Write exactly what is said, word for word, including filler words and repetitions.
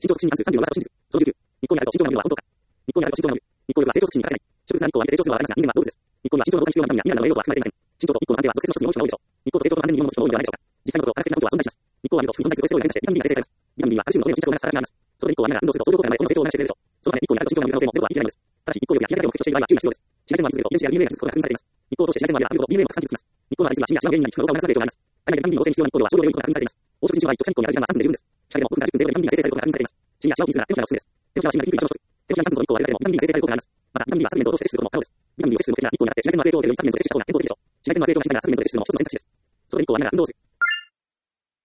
伸長促進に関するさんじゅうよん噂と真実。そのじゅうきゅう。日光にあると慎重な見るは本当か。日光にあると慎重な見る。日光よりは成長促進に欠かせない。植物は日光にあって成長するのはありますが、人間は動物です。日光には慎重の他に必要なビタミンやミネラルなどの栄養素は含まれていません。慎重と日光の安定は俗説の一つに多い人が多いでしょう。日光と成長と安定に日本の人が多いのではないでしょうか。実際のところ、科学的な根拠は存在します。日光を浴びると皮膚に存在するコレステロールに対してビタミン B が生成されます。ビタミン B はカルシウムの骨の沈着を促す働きがあります。そこで日光が雨が運動すると相乗効果が生まれ、この成長を促してくれるでしょう。そのため日光にあると慎重な見る可能性もゼロとは言い切れないのです。ただし日光浴や日焼け止めを適当している場合は注意が必要です。紫外線を浴び続けると遺伝子や ディーエヌエー が崩すことが確認されています。日光を通して紫外線を浴びると ディーエヌエー も拡散し続けます。日光のありすぎは死には死の原因になり、皮膚の老化を促す影響があります。体内でビタミン B の合成に必要な日光量は少量で良いことが確認されています。黄色人種の場合、直射日光にある時間はさんぷんで十分です。機械でもごふんからじゅっぷんでビタミン B が生成されることが確認されています。死にはシワを気にするなら手のひらをおすすめです。手のひらは死になりにくい場所の一つ。手のひらにさんぷんと日光を浴びるだけでもビタミン B が生成されることがあります。また、ビタミン B はサプリメントを通して摂取することも可能です。ビタミン B を摂取する目的が日光に当たって紫外線の影響を受けるようにサプリメントで摂取した方が健康的でしょう。紫外線の影響がなくなるサプリメントで摂取するのも一つの選択肢です。そこで日光は雨が運動する。